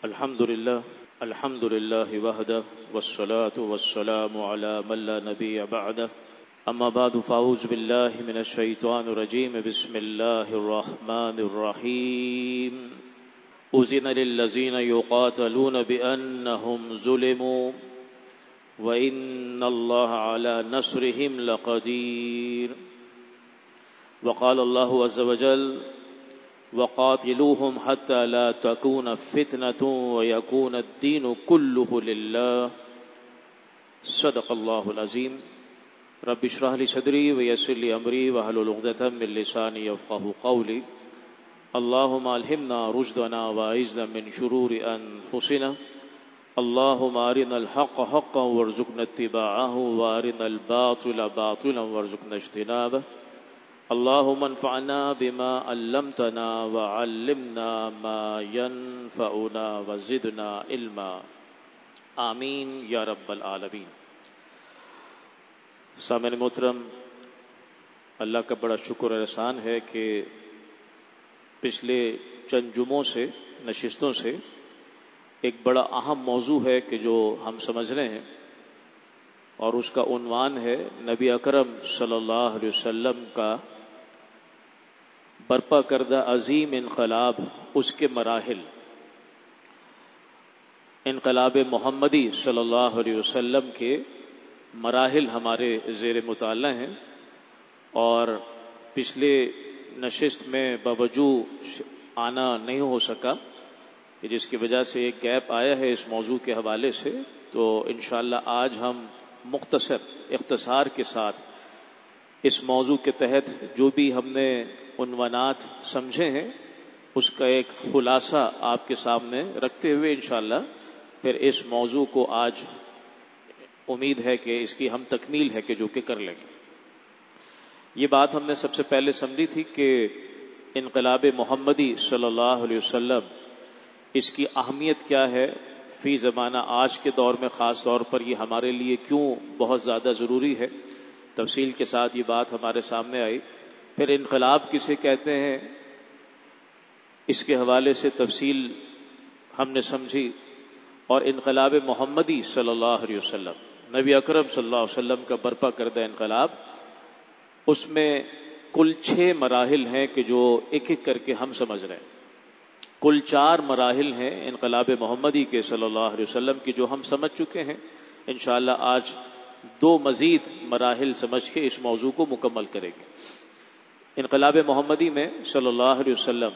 الحمد لله وحده والصلاة والسلام على من لا نبي بعده اما بعد فاعوذ بالله من الشيطان الرجيم بسم الله الرحمن الرحيم أذن للذين يقاتلون بأنهم ظلموا وإن الله على نصرهم لقدير وقال الله عز وجل وقاتلوهم حتى لا تكون فتنة ويكون الدين كله لله صدق الله العظيم رب اشرح لي صدري ويسر لي أمري واحلل عقدة من لساني يفقهوا قولي اللهم ألهمنا رشدنا وأعذنا من شرور أنفسنا اللهم أرنا الحق حقا وارزقنا اتباعه وأرنا الباطل باطلا وارزقنا اجتنابه اللهم انفعنا بما علمتنا وعلمنا ما ينفعنا وزدنا علما آمین یا رب العالمین۔ سامعین محترم، اللہ کا بڑا شکر اور احسان ہے کہ پچھلے چند جمعوں سے نشستوں سے ایک بڑا اہم موضوع ہے کہ جو ہم سمجھ رہے ہیں، اور اس کا عنوان ہے نبی اکرم صلی اللہ علیہ وسلم کا برپا کردہ عظیم انقلاب، اس کے مراحل۔ انقلاب محمدی صلی اللہ علیہ وسلم کے مراحل ہمارے زیر مطالعہ ہیں، اور پچھلے نشست میں باوجود آنا نہیں ہو سکا کہ جس کی وجہ سے ایک گیپ آیا ہے اس موضوع کے حوالے سے، تو انشاءاللہ آج ہم اختصار کے ساتھ اس موضوع کے تحت جو بھی ہم نے عنوانات سمجھے ہیں اس کا ایک خلاصہ آپ کے سامنے رکھتے ہوئے انشاءاللہ پھر اس موضوع کو آج امید ہے کہ اس کی ہم تکمیل ہے کہ جو کہ کر لیں گے۔ یہ بات ہم نے سب سے پہلے سمجھی تھی کہ انقلاب محمدی صلی اللہ علیہ وسلم، اس کی اہمیت کیا ہے فی زمانہ آج کے دور میں، خاص طور پر یہ ہمارے لیے کیوں بہت زیادہ ضروری ہے، تفصیل کے ساتھ یہ بات ہمارے سامنے آئی۔ پھر انقلاب کسے کہتے ہیں اس کے حوالے سے تفصیل ہم نے سمجھی، اور انقلاب محمدی صلی اللہ علیہ وسلم، نبی اکرم صلی اللہ علیہ وسلم کا برپا کردہ انقلاب، اس میں کل 6 مراحل ہیں کہ جو ایک ایک کر کے ہم سمجھ رہے ہیں۔ کل 4 مراحل ہیں انقلاب محمدی کے صلی اللہ علیہ وسلم کی جو ہم سمجھ چکے ہیں۔ انشاءاللہ آج 2 مزید مراحل سمجھ کے اس موضوع کو مکمل کریں گے۔ انقلاب محمدی میں صلی اللہ علیہ وسلم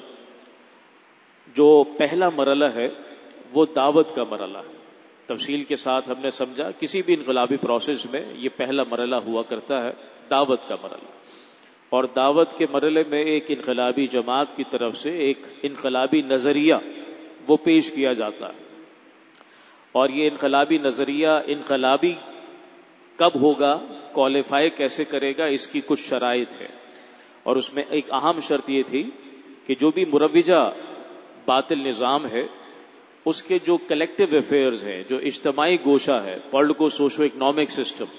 جو پہلا مرحلہ ہے وہ دعوت کا مرحلہ ہے۔ تفصیل کے ساتھ ہم نے سمجھا کسی بھی انقلابی پروسیس میں یہ پہلا مرحلہ ہوا کرتا ہے، دعوت کا مرحلہ، اور دعوت کے مرحلے میں ایک انقلابی جماعت کی طرف سے ایک انقلابی نظریہ وہ پیش کیا جاتا ہے، اور یہ انقلابی نظریہ انقلابی کب ہوگا، کوالیفائی کیسے کرے گا، اس کی کچھ شرائط ہے، اور اس میں ایک اہم شرط یہ تھی کہ جو بھی مروجہ باطل نظام ہے اس کے جو کلیکٹیو افیئرز ہیں، جو اجتماعی گوشہ ہے، پولیٹیکو سوشو اکنامک سسٹم،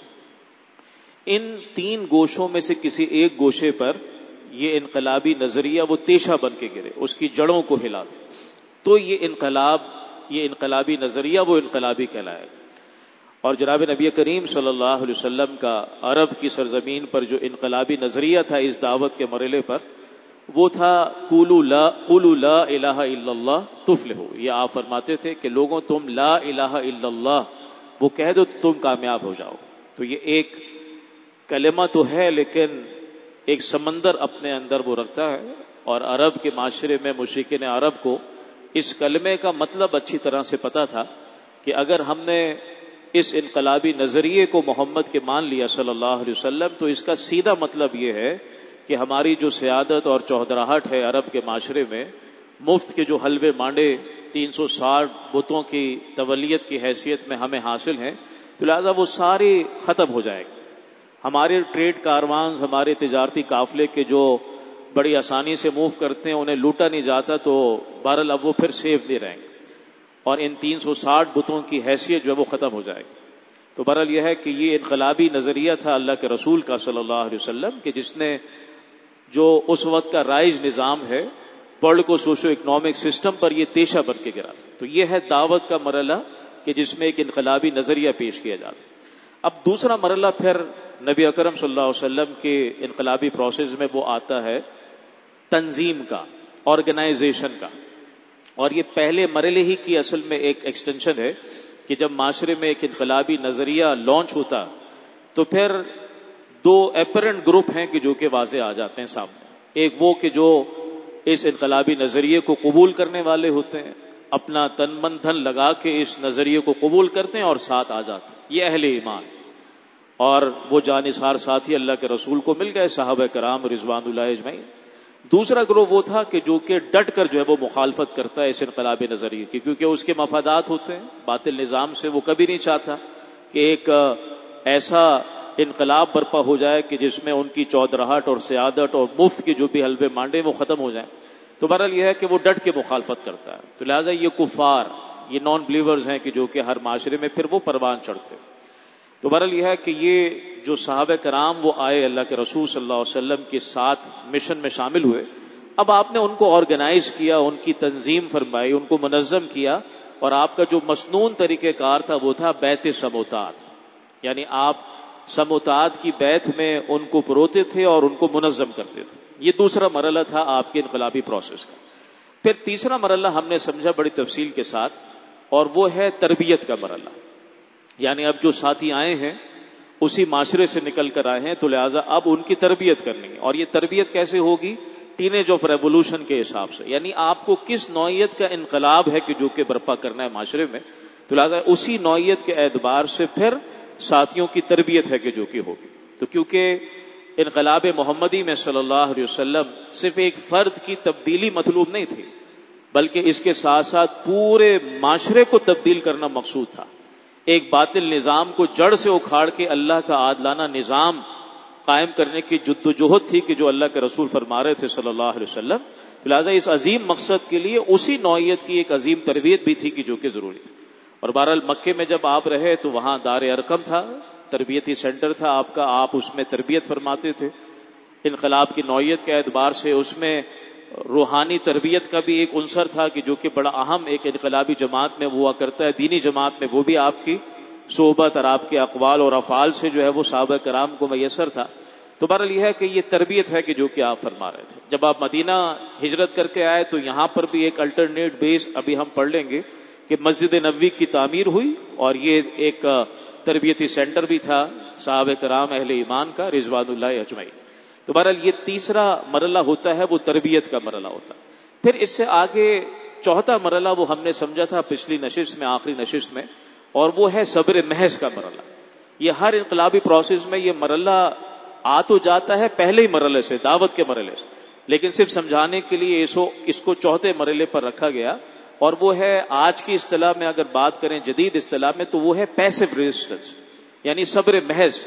ان 3 گوشوں میں سے کسی ایک گوشے پر یہ انقلابی نظریہ وہ تیشہ بن کے گرے، اس کی جڑوں کو ہلا دے، تو یہ انقلابی نظریہ وہ انقلابی کہلائے۔ اور جناب نبی کریم صلی اللہ علیہ وسلم کا عرب کی سرزمین پر جو انقلابی نظریہ تھا اس دعوت کے مرحلے پر، وہ تھا قولوا لا الہ الا اللہ تفلحوا۔ یہ آپ فرماتے تھے کہ لوگوں تم لا الہ الا اللہ وہ کہہ دو تو تم کامیاب ہو جاؤ۔ تو یہ ایک کلمہ تو ہے لیکن ایک سمندر اپنے اندر وہ رکھتا ہے، اور عرب کے معاشرے میں مشرکین عرب کو اس کلمے کا مطلب اچھی طرح سے پتا تھا کہ اگر ہم نے اس انقلابی نظریے کو محمد کے مان لیا صلی اللہ علیہ وسلم تو اس کا سیدھا مطلب یہ ہے کہ ہماری جو سیادت اور چوہدراہٹ ہے عرب کے معاشرے میں، مفت کے جو حلوے مانڈے 360 بتوں کی تولیت کی حیثیت میں ہمیں حاصل ہیں، تو لہٰذا وہ ساری ختم ہو جائے گی۔ ہمارے ٹریڈ کاروانز، ہمارے تجارتی قافلے کے جو بڑی آسانی سے موو کرتے ہیں انہیں لوٹا نہیں جاتا، تو بہرحال اب وہ پھر سیف نہیں رہیں گے، اور ان 360 بتوں کی حیثیت جو ہے وہ ختم ہو جائے گی۔ تو بہرحال یہ ہے کہ یہ انقلابی نظریہ تھا اللہ کے رسول کا صلی اللہ علیہ وسلم کہ جس نے جو اس وقت کا رائج نظام ہے پولیٹیکو سوشو اکنامک سسٹم پر یہ تیشہ بن کے گرا تھا. تو یہ ہے دعوت کا مرحلہ کہ جس میں ایک انقلابی نظریہ پیش کیا جاتا. اب دوسرا مرحلہ پھر نبی اکرم صلی اللہ علیہ وسلم کے انقلابی پروسیس میں وہ آتا ہے تنظیم کا، آرگنائزیشن کا. اور یہ پہلے مرحلے ہی کی اصل میں ایک ایکسٹینشن ہے کہ جب معاشرے میں ایک انقلابی نظریہ لانچ ہوتا تو پھر دو اپیرنٹ گروپ ہیں کہ جو کہ واضح آ جاتے ہیں سامنے. ایک وہ کہ جو اس انقلابی نظریے کو قبول کرنے والے ہوتے ہیں، اپنا تن من دھن لگا کے اس نظریے کو قبول کرتے ہیں اور ساتھ آ جاتے ہیں، یہ اہل ایمان. اور وہ جانثار ساتھی اللہ کے رسول کو مل گئے، صحابہ کرام رضوان اللہ اجمعین. دوسرا گروہ وہ تھا کہ جو کہ ڈٹ کر جو ہے وہ مخالفت کرتا ہے اس انقلابی نظریے کی، کیونکہ اس کے مفادات ہوتے ہیں. باطل نظام سے وہ کبھی نہیں چاہتا کہ ایک ایسا انقلاب برپا ہو جائے کہ جس میں ان کی چودراہٹ اور سیادت اور مفت کی جو بھی حلبے مانڈے وہ ختم ہو جائیں. تو بہرحال یہ ہے کہ وہ ڈٹ کے مخالفت کرتا ہے. تو لہٰذا یہ کفار، یہ نان بلیورز ہیں کہ جو کہ ہر معاشرے میں پھر وہ پروان چڑھتے. تو بہرحال یہ ہے کہ یہ جو صحابہ کرام وہ آئے اللہ کے رسول صلی اللہ علیہ وسلم کے ساتھ مشن میں شامل ہوئے. اب آپ نے ان کو آرگنائز کیا، ان کی تنظیم فرمائی، ان کو منظم کیا. اور آپ کا جو مسنون طریقہ کار تھا وہ تھا بیعت سموتات، یعنی آپ سموتات کی بیعت میں ان کو پروتے تھے اور ان کو منظم کرتے تھے. یہ دوسرا مرحلہ تھا آپ کے انقلابی پروسیس کا. پھر تیسرا مرحلہ ہم نے سمجھا بڑی تفصیل کے ساتھ، اور وہ ہے تربیت کا مرحلہ. یعنی اب جو ساتھی آئے ہیں اسی معاشرے سے نکل کر آئے ہیں، تو لہٰذا اب ان کی تربیت کرنی ہے. اور یہ تربیت کیسے ہوگی؟ ٹین ایج آف ریولوشن کے حساب سے. یعنی آپ کو کس نوعیت کا انقلاب ہے کہ جو کہ برپا کرنا ہے معاشرے میں، تو لہٰذا اسی نوعیت کے اعتبار سے پھر ساتھیوں کی تربیت ہے کہ جو کہ ہوگی. تو کیونکہ انقلاب محمدی میں صلی اللہ علیہ وسلم صرف ایک فرد کی تبدیلی مطلوب نہیں تھی، بلکہ اس کے ساتھ ساتھ پورے معاشرے کو تبدیل کرنا مقصود تھا. ایک باطل نظام کو جڑ سے اکھاڑ کے اللہ کا عادلانہ نظام قائم کرنے کی جد و جہد تھی کہ جو اللہ کے رسول فرما رہے تھے صلی اللہ علیہ وسلم. لہٰذا اس عظیم مقصد کے لیے اسی نوعیت کی ایک عظیم تربیت بھی تھی کہ جو کہ ضروری تھی. اور بہرحال مکے میں جب آپ رہے تو وہاں دار ارقم تھا، تربیتی سینٹر تھا آپ کا، آپ اس میں تربیت فرماتے تھے. انقلاب کی نوعیت کے اعتبار سے اس میں روحانی تربیت کا بھی ایک عنصر تھا کہ جو کہ بڑا اہم ایک انقلابی جماعت میں ہوا کرتا ہے. دینی جماعت میں وہ بھی آپ کی صحبت اور آپ کے اقوال اور افعال سے جو ہے وہ صحابہ کرام کو میسر تھا. تو بہرحال یہ ہے کہ یہ تربیت ہے کہ جو کہ آپ فرما رہے تھے. جب آپ مدینہ ہجرت کر کے آئے تو یہاں پر بھی ایک الٹرنیٹ بیس ابھی ہم پڑھ لیں گے کہ مسجد نبوی کی تعمیر ہوئی، اور یہ ایک تربیتی سینٹر بھی تھا صحابہ کرام اہل ایمان کا رضوان اللہ اجمعین. تو بہرحال یہ تیسرا مرحلہ ہوتا ہے وہ تربیت کا مرحلہ ہوتا ہے. پھر اس سے آگے چوتھا مرحلہ وہ ہم نے سمجھا تھا پچھلی نشست میں، آخری نشست میں، اور وہ ہے صبر محض کا مرحلہ. یہ ہر انقلابی پروسیس میں یہ مرحلہ آ تو جاتا ہے پہلے ہی مرحلے سے، دعوت کے مرحلے سے، لیکن صرف سمجھانے کے لیے اس کو چوتھے مرحلے پر رکھا گیا. اور وہ ہے آج کی اصطلاح میں اگر بات کریں، جدید اصطلاح میں، تو وہ ہے پیسو ریزسٹنس، یعنی صبر محض.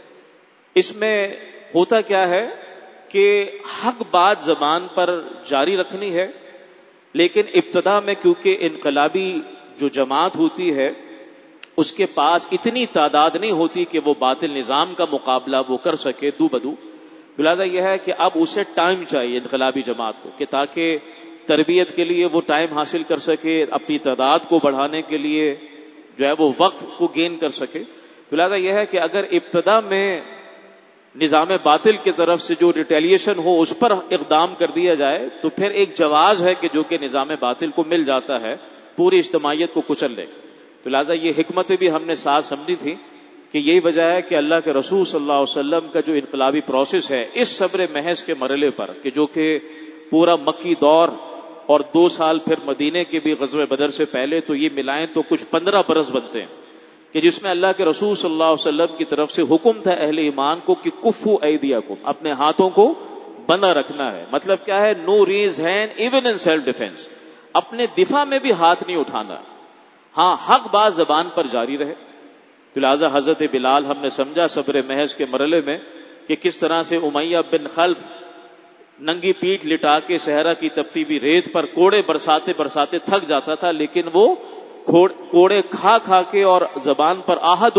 اس میں ہوتا کیا ہے کہ حق بات زبان پر جاری رکھنی ہے، لیکن ابتدا میں کیونکہ انقلابی جو جماعت ہوتی ہے اس کے پاس اتنی تعداد نہیں ہوتی کہ وہ باطل نظام کا مقابلہ وہ کر سکے دو بدو. لہٰذا یہ ہے کہ اب اسے ٹائم چاہیے انقلابی جماعت کو کہ تاکہ تربیت کے لیے وہ ٹائم حاصل کر سکے، اپنی تعداد کو بڑھانے کے لیے جو ہے وہ وقت کو گین کر سکے. تو لہٰذا یہ ہے کہ اگر ابتدا میں نظام باطل کی طرف سے جو ریٹیلیشن ہو اس پر اقدام کر دیا جائے تو پھر ایک جواز ہے کہ جو کہ نظام باطل کو مل جاتا ہے پوری اجتماعیت کو کچل لے. تو لہٰذا یہ حکمتیں بھی ہم نے ساتھ سمجھی تھی کہ یہی وجہ ہے کہ اللہ کے رسول صلی اللہ علیہ وسلم کا جو انقلابی پروسیس ہے اس صبر محض کے مرحلے پر کہ جو کہ پورا مکی دور اور 2 سال پھر مدینے کے بھی غزوہ بدر سے پہلے، تو یہ ملائیں تو کچھ 15 برس بنتے ہیں کہ جس میں اللہ کے رسول صلی اللہ علیہ وسلم کی طرف سے حکم تھا اہل ایمان کو کہ کفو ایدیکم، اپنے ہاتھوں کو بندہ رکھنا ہے. مطلب کیا ہے؟ No raise hand even in self defence, اپنے دفاع میں بھی ہاتھ نہیں اٹھانا. ہاں حق بات زبان پر جاری رہے. تو لہٰذا حضرت بلال ہم نے سمجھا صبر محض کے مرحلے میں کہ کس طرح سے امیہ بن خلف ننگی پیٹھ لٹا کے صحرا کی تپتی ہوئی ریت پر کوڑے برساتے برساتے تھک جاتا تھا، لیکن وہ کوڑے کھا کھا کے اور زبان پر احد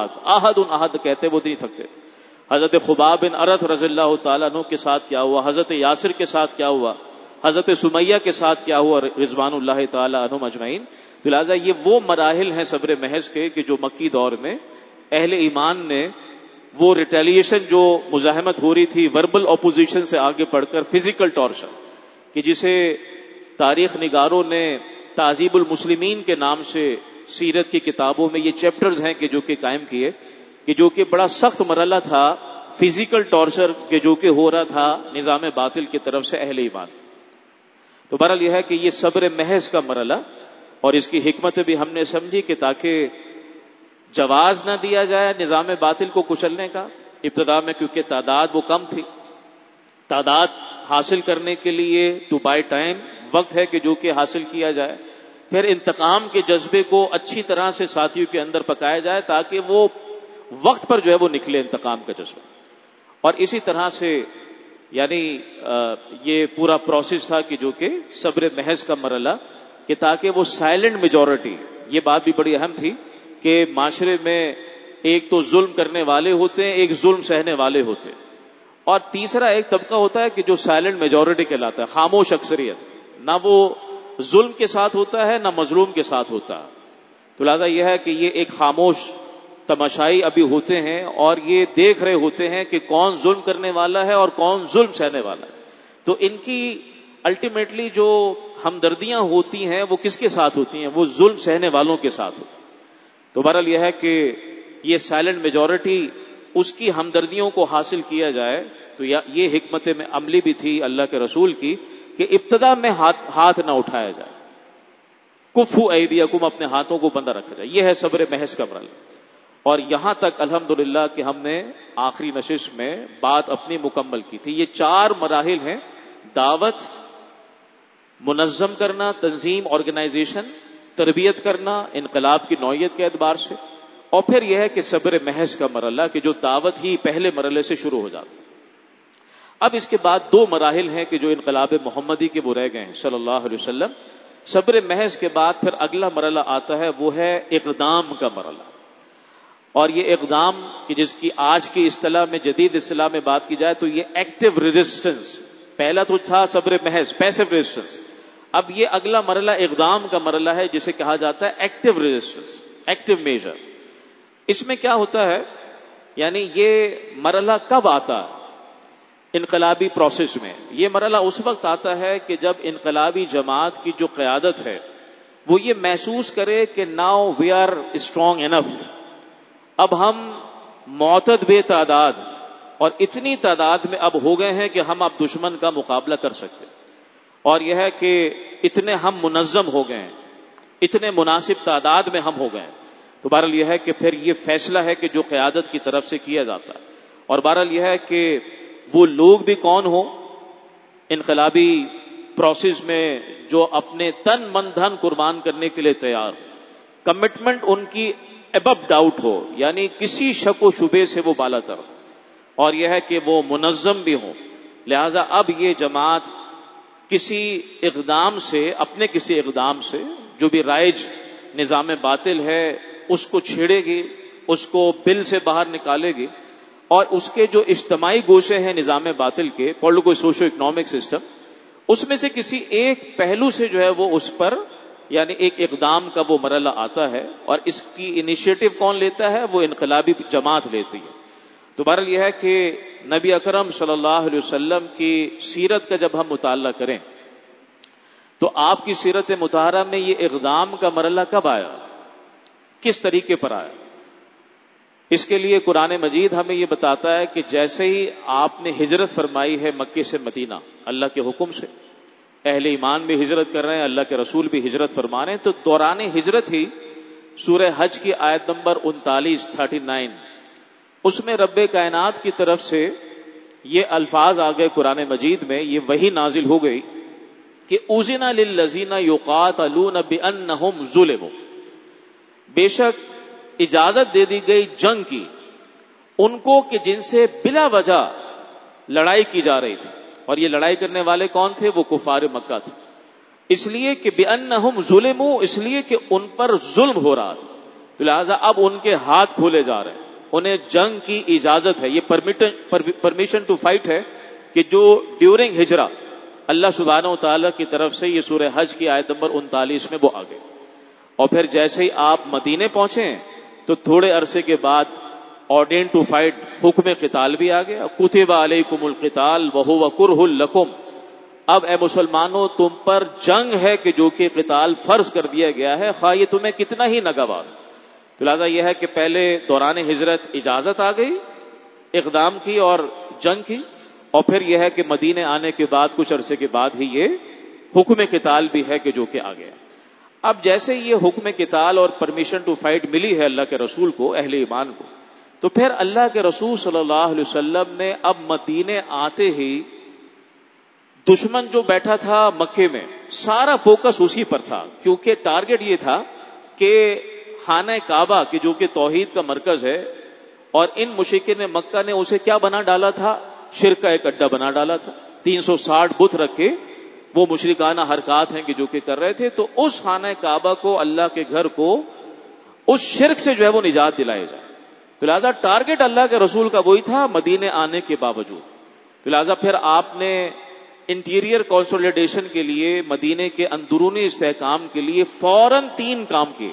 احد کہتے وہ نہیں تھکتے تھے. حضرت خباب بن ارت رضی اللہ تعالیٰ عنہ کے ساتھ کیا ہوا، حضرت یاسر کے ساتھ کیا ہوا، حضرت سمیہ کے ساتھ کیا ہوا رضوان اللہ تعالی عنہم اجمعین. تو لہٰذا یہ وہ مراحل ہیں صبر محض کے کہ جو مکی دور میں اہل ایمان نے وہ ریٹیلیشن جو مزاحمت ہو رہی تھی وربل اپوزیشن سے آگے بڑھ کر فزیکل ٹارچر کہ جسے تاریخ نگاروں نے تعذیب المسلمین کے نام سے سیرت کی کتابوں میں یہ چیپٹرز ہیں کہ جو کہ قائم کیے کہ جو کہ بڑا سخت مرحلہ تھا فزیکل ٹارچر کے جو کہ ہو رہا تھا نظام باطل کی طرف سے اہل ایمان. تو بہرحال یہ ہے کہ یہ صبر محض کا مرحلہ اور اس کی حکمت بھی ہم نے سمجھی کہ تاکہ جواز نہ دیا جائے نظام باطل کو کچلنے کا. ابتدا میں کیونکہ تعداد وہ کم تھی, تعداد حاصل کرنے کے لیے ٹو بائی ٹائم وقت ہے کہ جو کہ حاصل کیا جائے. پھر انتقام کے جذبے کو اچھی طرح سے ساتھیوں کے اندر پکایا جائے تاکہ وہ وقت پر جو ہے وہ نکلے انتقام کا جذبہ. اور اسی طرح سے یعنی یہ پورا پروسیس تھا کہ جو کہ صبر محض کا مرحلہ کہ تاکہ وہ سائلنٹ میجورٹی, یہ بات بھی بڑی اہم تھی کہ معاشرے میں ایک تو ظلم کرنے والے ہوتے ہیں, ایک ظلم سہنے والے ہوتے ہیں, اور تیسرا ایک طبقہ ہوتا ہے کہ جو سائلنٹ میجورٹی کہلاتا ہے, خاموش اکثریت, نہ وہ ظلم کے ساتھ ہوتا ہے نہ مظلوم کے ساتھ ہوتا ہے. تو لہذا یہ ہے کہ یہ ایک خاموش تماشائی ابھی ہوتے ہیں اور یہ دیکھ رہے ہوتے ہیں کہ کون ظلم کرنے والا ہے اور کون ظلم سہنے والا ہے. تو ان کی الٹیمیٹلی جو ہمدردیاں ہوتی ہیں وہ کس کے ساتھ ہوتی ہیں؟ وہ ظلم سہنے والوں کے ساتھ ہوتی ہیں. تو بہرحال یہ ہے کہ یہ سائلنٹ میجورٹی اس کی ہمدردیوں کو حاصل کیا جائے. تو یہ حکمت میں عملی بھی تھی اللہ کے رسول کی کہ ابتدا میں ہاتھ نہ اٹھایا جائے, کفو ایدیکم, اپنے ہاتھوں کو بندہ رکھا جائے. یہ ہے صبر محض کا مرحلہ. اور یہاں تک الحمدللہ کہ ہم نے آخری نشست میں بات اپنی مکمل کی تھی. یہ 4 مراحل ہیں: دعوت, منظم کرنا, تنظیم آرگنائزیشن, تربیت کرنا انقلاب کی نوعیت کے اعتبار سے, اور پھر یہ ہے کہ صبر محض کا مرحلہ کہ جو دعوت ہی پہلے مرحلے سے شروع ہو جاتی. اب اس کے بعد 2 مراحل ہیں کہ جو انقلاب محمدی کے وہ رہ گئے ہیں صلی اللہ علیہ وسلم. صبر محض کے بعد پھر اگلا مرحلہ آتا ہے, وہ ہے اقدام کا مرحلہ. اور یہ اقدام کہ جس کی آج کی اصطلاح میں جدید اصطلاح میں بات کی جائے تو یہ ایکٹیو ریزسٹنس. پہلا تو تھا صبر محض پیسو ریزسٹنس, اب یہ اگلا مرحلہ اقدام کا مرحلہ ہے جسے کہا جاتا ہے ایکٹیو ریزسٹنس, ایکٹیو میجر. اس میں کیا ہوتا ہے, یعنی یہ مرحلہ کب آتا ہے انقلابی پروسیس میں؟ یہ مرحلہ اس وقت آتا ہے کہ جب انقلابی جماعت کی جو قیادت ہے وہ یہ محسوس کرے کہ now we are strong enough, اب ہم معتد بے تعداد اور اتنی تعداد میں اب ہو گئے ہیں کہ ہم اب دشمن کا مقابلہ کر سکتے, اور یہ ہے کہ اتنے ہم منظم ہو گئے ہیں, اتنے مناسب تعداد میں ہم ہو گئے ہیں. تو بہرحال یہ ہے کہ پھر یہ فیصلہ ہے کہ جو قیادت کی طرف سے کیا جاتا ہے, اور بہرحال یہ ہے کہ وہ لوگ بھی کون ہو انقلابی پروسیس میں جو اپنے تن من دھن قربان کرنے کے لیے تیار ہو, کمٹمنٹ ان کی ابو ڈاؤٹ ہو, یعنی کسی شک و شبے سے وہ بالا تر, اور یہ ہے کہ وہ منظم بھی ہو. لہذا اب یہ جماعت کسی اقدام سے, اپنے کسی اقدام سے جو بھی رائج نظام باطل ہے اس کو چھیڑے گی, اس کو بل سے باہر نکالے گی, اور اس کے جو اجتماعی گوشے ہیں نظام باطل کے, پولیٹیکو سوشو اکنامک سسٹم, اس میں سے کسی ایک پہلو سے جو ہے وہ اس پر یعنی ایک اقدام کا وہ مرحلہ آتا ہے, اور اس کی انیشیٹو کون لیتا ہے؟ وہ انقلابی جماعت لیتی ہے. تو بہرحال یہ ہے کہ نبی اکرم صلی اللہ علیہ وسلم کی سیرت کا جب ہم مطالعہ کریں تو آپ کی سیرت مطہرہ میں یہ اقدام کا مرحلہ کب آیا, کس طریقے پر آیا؟ اس کے لیے قرآن مجید ہمیں یہ بتاتا ہے کہ جیسے ہی آپ نے ہجرت فرمائی ہے مکے سے مدینہ اللہ کے حکم سے, اہل ایمان بھی ہجرت کر رہے ہیں, اللہ کے رسول بھی ہجرت فرما رہے ہیں, تو دوران ہجرت ہی سورہ حج کی آیت نمبر 39 اس میں رب کائنات کی طرف سے یہ الفاظ آ گئے قرآن مجید میں, یہ وحی نازل ہو گئی کہ اذن للذین یقاتلون بانہم ظلموا, بے شک اجازت دے دی گئی جنگ کی ان کو کہ جن سے بلا وجہ لڑائی کی جا رہی تھی, اور یہ لڑائی کرنے والے کون تھے؟ وہ کفار مکہ تھے. اس لیے کہ بانہم ظلموا, اس لیے کہ ان پر ظلم ہو رہا تھا, تو لہٰذا اب ان کے ہاتھ کھولے جا رہے ہیں, انہیں جنگ کی اجازت ہے. یہ پرمیشن ٹو فائٹ ہے کہ جو ڈیورنگ ہجرہ اللہ سبحانہ و تعالیٰ کی طرف سے یہ سورہ حج کی آیت نمبر 39 میں وہ آ گئے. اور پھر جیسے ہی آپ مدینے پہنچے تو تھوڑے عرصے کے بعد آرڈین ٹو فائٹ حکم قتال بھی آ گیا. کتب علیکم القتال وہو کرہ لکم. اب اے مسلمانوں تم پر جنگ ہے کہ جو کہ قتال فرض کر دیا گیا ہے، خواہ یہ تمہیں کتنا ہی ناگوار. تو لہٰذا یہ ہے کہ پہلے دوران ہجرت اجازت آ گئی اقدام کی اور جنگ کی، اور پھر یہ ہے کہ مدینے آنے کے بعد کچھ عرصے کے بعد ہی یہ حکم قتال بھی ہے کہ جو کہ آ گیا. اب جیسے یہ حکم قتال اور پرمیشن ٹو فائٹ ملی ہے اللہ کے رسول کو، اہل ایمان کو، تو پھر اللہ کے رسول صلی اللہ علیہ وسلم نے اب مدینے آتے ہی دشمن جو بیٹھا تھا مکے میں سارا فوکس اسی پر تھا، کیونکہ ٹارگٹ یہ تھا کہ خانہ کعبہ کی جو کہ توحید کا مرکز ہے، اور ان مشرکین مکہ نے اسے کیا بنا ڈالا تھا؟ شرک کا ایک اڈا بنا ڈالا تھا. 360 بت رکھے وہ مشرکانہ حرکات ہیں کہ جو کہ کر رہے تھے. تو اس خانہ کعبہ کو، اللہ کے گھر کو، اس شرک سے جو ہے وہ نجات دلائے جائے. تو لہٰذا ٹارگٹ اللہ کے رسول کا وہی تھا مدینے آنے کے باوجود. تو لہٰذا پھر آپ نے انٹیریئر کنسولیڈیشن کے لیے، مدینے کے اندرونی استحکام کے لیے فوراً 3 کام کیے.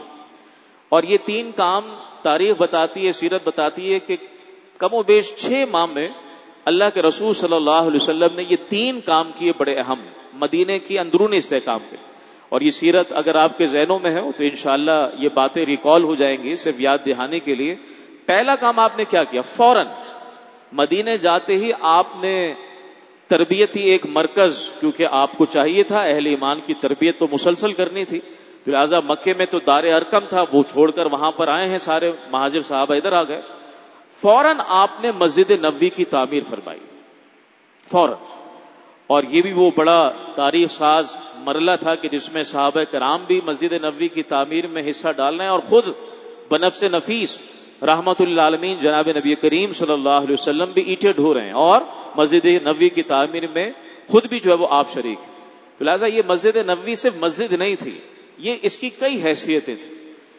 اور یہ 3 کام تاریخ بتاتی ہے، سیرت بتاتی ہے کہ کم و بیش 6 ماہ میں اللہ کے رسول صلی اللہ علیہ وسلم نے یہ 3 کام کیے بڑے اہم مدینے کی اندرونی استحکام کے. اور یہ سیرت اگر آپ کے ذہنوں میں ہے تو انشاءاللہ یہ باتیں ریکال ہو جائیں گی صرف یاد دہانی کے لیے. پہلا کام آپ نے کیا کیا؟ فوراً مدینے جاتے ہی آپ نے تربیتی ایک مرکز، کیونکہ آپ کو چاہیے تھا اہل ایمان کی تربیت تو مسلسل کرنی تھی، تو لہٰذا مکے میں تو دار ارقم تھا، وہ چھوڑ کر وہاں پر آئے ہیں سارے مہاجر صحابہ، ادھر آ گئے. فوراً آپ نے مسجد نبوی کی تعمیر فرمائی فوراً. اور یہ بھی وہ بڑا تاریخ ساز مرحلہ تھا کہ جس میں صحابہ کرام بھی مسجد نبوی کی تعمیر میں حصہ ڈال رہے ہیں، اور خود بنفس نفیس رحمت للعالمین جناب نبی کریم صلی اللہ علیہ وسلم بھی اینٹیں ڈھو رہے ہیں، اور مسجد نبوی کی تعمیر میں خود بھی جو ہے وہ آپ شریک ہیں. تو لہٰذا یہ مسجد نبوی صرف مسجد نہیں تھی، یہ اس کی کئی حیثیتیں تھیں.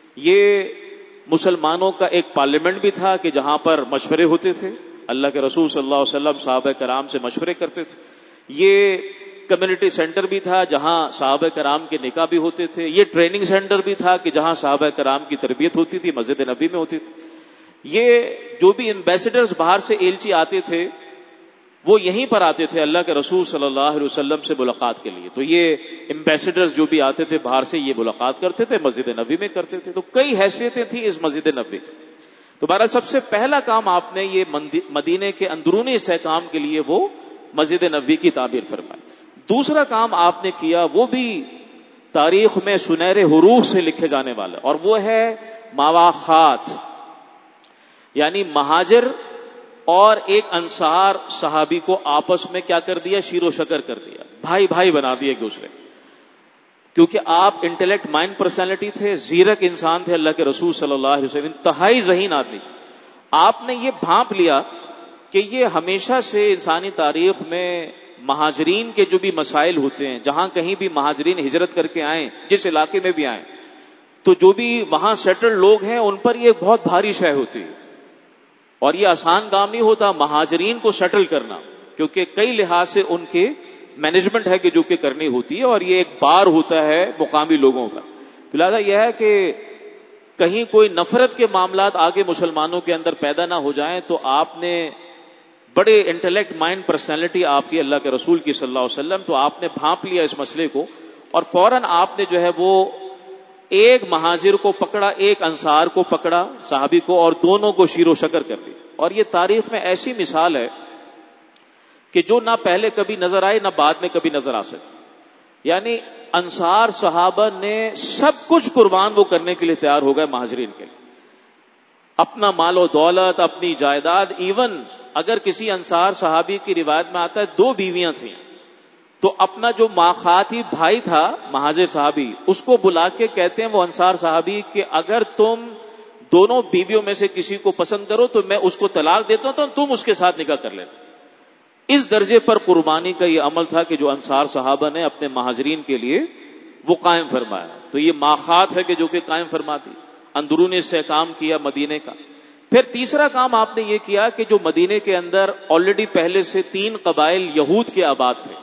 یہ مسلمانوں کا ایک پارلیمنٹ بھی تھا کہ جہاں پر مشورے ہوتے تھے، اللہ کے رسول صلی اللہ علیہ وسلم صحابہ کرام سے مشورے کرتے تھے. یہ کمیونٹی سینٹر بھی تھا جہاں صحابہ کرام کے نکاح بھی ہوتے تھے. یہ ٹریننگ سینٹر بھی تھا کہ جہاں صحابہ کرام کی تربیت ہوتی تھی، مسجد نبوی میں ہوتی تھی. یہ جو بھی ایمبیسڈرز باہر سے ایلچی آتے تھے وہ یہیں پر آتے تھے اللہ کے رسول صلی اللہ علیہ وسلم سے ملاقات کے لیے. تو یہ ایمبیسڈرز جو بھی آتے تھے باہر سے یہ ملاقات کرتے تھے، مسجد نبوی میں کرتے تھے. تو کئی حیثیتیں تھیں اس مسجد نبوی کی. تو بہرحال سب سے پہلا کام آپ نے یہ مدینے کے اندرونی استحکام کے لیے وہ مسجد نبوی کی تعمیر فرمائی. دوسرا کام آپ نے کیا وہ بھی تاریخ میں سنہرے حروف سے لکھے جانے والا، اور وہ ہے مواخات، یعنی مہاجر اور ایک انصار صحابی کو آپس میں کیا کر دیا؟ شیر و شکر کر دیا، بھائی بھائی بنا دیے ایک دوسرے. کیونکہ آپ انٹلیکٹ مائنڈ پرسنالٹی تھے، زیرک انسان تھے اللہ کے رسول صلی اللہ علیہ وسلم، انتہائی ذہین آدمی تھے. آپ نے یہ بھانپ لیا کہ یہ ہمیشہ سے انسانی تاریخ میں مہاجرین کے جو بھی مسائل ہوتے ہیں، جہاں کہیں بھی مہاجرین ہجرت کر کے آئیں، جس علاقے میں بھی آئیں، تو جو بھی وہاں سیٹلڈ لوگ ہیں ان پر یہ بہت بھاری شے ہوتی ہے. اور یہ آسان کام نہیں ہوتا مہاجرین کو سیٹل کرنا، کیونکہ کئی لحاظ سے ان کے مینجمنٹ ہے کہ جو کہ کرنی ہوتی ہے، اور یہ ایک بار ہوتا ہے مقامی لوگوں کا. تو لہٰذا یہ ہے کہ کہیں کوئی نفرت کے معاملات آگے مسلمانوں کے اندر پیدا نہ ہو جائیں، تو آپ نے بڑے انٹلیکٹ مائنڈ پرسنالٹی آپ کی اللہ کے رسول کی صلی اللہ علیہ وسلم، تو آپ نے بھانپ لیا اس مسئلے کو، اور فوراً آپ نے جو ہے وہ ایک مہاجر کو پکڑا، ایک انصار کو پکڑا صحابی کو، اور دونوں کو شیر و شکر کر دی. اور یہ تاریخ میں ایسی مثال ہے کہ جو نہ پہلے کبھی نظر آئی نہ بعد میں کبھی نظر آ سکتی. یعنی انصار صحابہ نے سب کچھ قربان وہ کرنے کے لیے تیار ہو گئے مہاجرین کے لیے، اپنا مال و دولت، اپنی جائیداد. ایون اگر کسی انصار صحابی کی روایت میں آتا ہے 2 بیویاں تھیں، تو اپنا جو ماخاتی بھائی تھا مہاجر صحابی، اس کو بلا کے کہتے ہیں وہ انصار صحابی کہ اگر تم دونوں بیویوں میں سے کسی کو پسند کرو تو میں اس کو طلاق دیتا ہوں، تو تم اس کے ساتھ نکاح کر لینا. اس درجے پر قربانی کا یہ عمل تھا کہ جو انصار صحابہ نے اپنے مہاجرین کے لیے وہ قائم فرمایا. تو یہ ماخات ہے کہ جو کہ قائم فرماتی، اندرونی سے کام کیا مدینے کا. پھر تیسرا کام آپ نے یہ کیا کہ جو مدینے کے اندر آلریڈی پہلے سے 3 قبائل یہود کے آباد تھے،